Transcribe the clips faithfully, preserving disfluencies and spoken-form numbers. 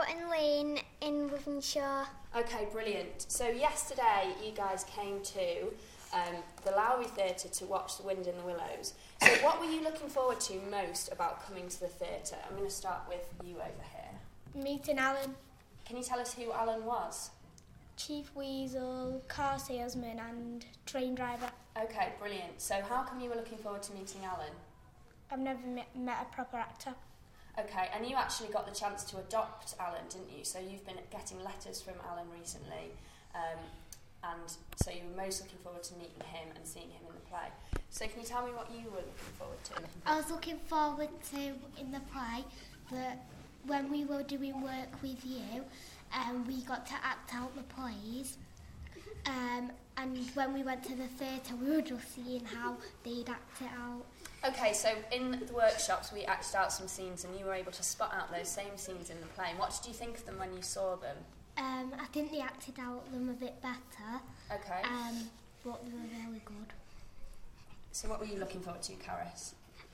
Button Lane in Wythenshawe. Okay, brilliant. So yesterday you guys came to um, the Lowry Theatre to watch The Wind in the Willows. So what were you looking forward to most about coming to the theatre? I'm going to start with you over here. Meeting Alan. Can you tell us who Alan was? Chief Weasel, car salesman and train driver. Okay, brilliant. So how come you were looking forward to meeting Alan? I've never met, met a proper actor. Okay, and you actually got the chance to adopt Alan, didn't you? So you've been getting letters from Alan recently, um, and so you were most looking forward to meeting him and seeing him in the play. So can you tell me what you were looking forward to? I was looking forward to, in the play, that when we were doing work with you, um, we got to act out the plays. Um, and when we went to the theatre, we were just seeing how they'd act it out. Okay, so in the workshops we acted out some scenes and you were able to spot out those same scenes in the play. What did you think of them when you saw them? Um, I think they acted out them a bit better. Okay. Um, but they were really good. So what were you looking forward to, Caris?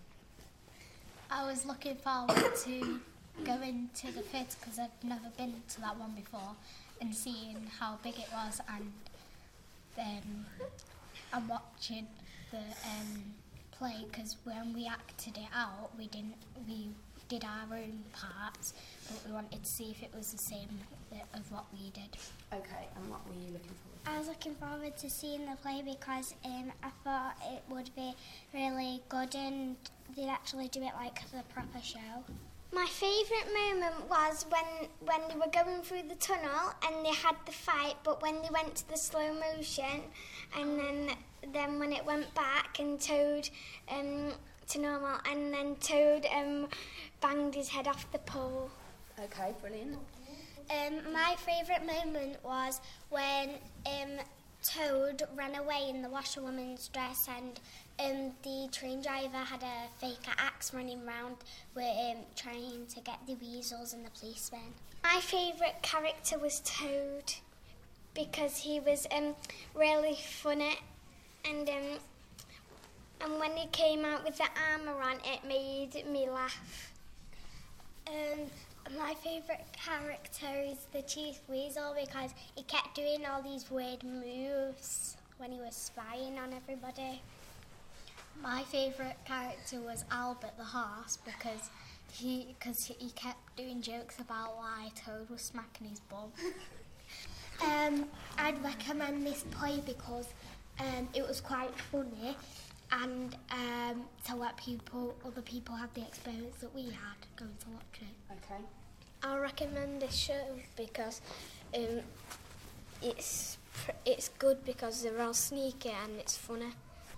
I was looking forward to going to the theatre because I've never been to that one before and seeing how big it was and um, and watching the um, play because when we acted it out we didn't we did our own parts but we wanted to see if it was the same of what we did. Okay, and what were you looking forward to? I was looking forward to seeing the play because um, I thought it would be really good and they'd actually do it like the proper show. My favourite moment was when, when they were going through the tunnel and they had the fight, but when they went to the slow motion and then then when it went back and Toad um, to normal and then Toad um, banged his head off the pole. Okay, brilliant. Um, my favourite moment was when um, Toad ran away in the washerwoman's dress and um, the train driver had a fake axe running round with, um, trying to get the weasels and the policemen. My favourite character was Toad because he was um, really funny and um, and when he came out with the armour on it made me laugh. Um, my favourite character is the Chief Weasel because he kept doing all these weird moves when he was spying on everybody. My favourite character was Albert the horse because he cause he kept doing jokes about why Toad was smacking his bum. um, I'd recommend this play because um, it was quite funny and um, to let people, other people have the experience that we had going to watch it. Okay. I'll recommend this show because um, it's pr- it's good because they're all sneaky and it's funny.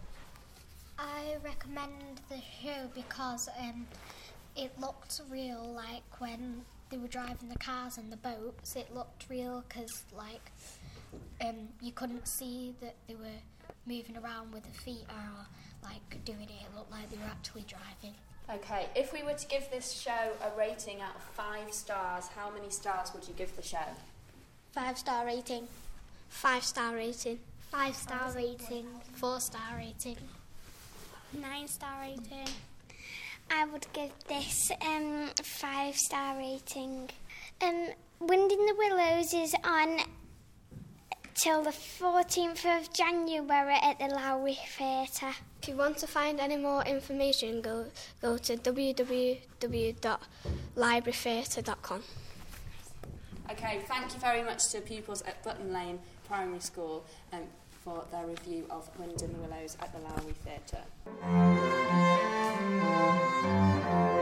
I recommend the show because um, it looked real, like when they were driving the cars and the boats, it looked real because like um, you couldn't see that they were moving around with their feet or like doing it, it looked like they were actually driving. Okay, if we were to give this show a rating out of five stars, how many stars would you give the show? Five star rating. Five star rating. Five star rating. Four star rating. Nine star rating. I would give this um, five star rating. Um, Wind in the Willows is on till the fourteenth of January at the Lowry Theatre. If you want to find any more information, go go to w w w dot library theatre dot com. Okay, thank you very much to pupils at Button Lane Primary School um, for their review of Wind in the Willows at the Lowry Theatre.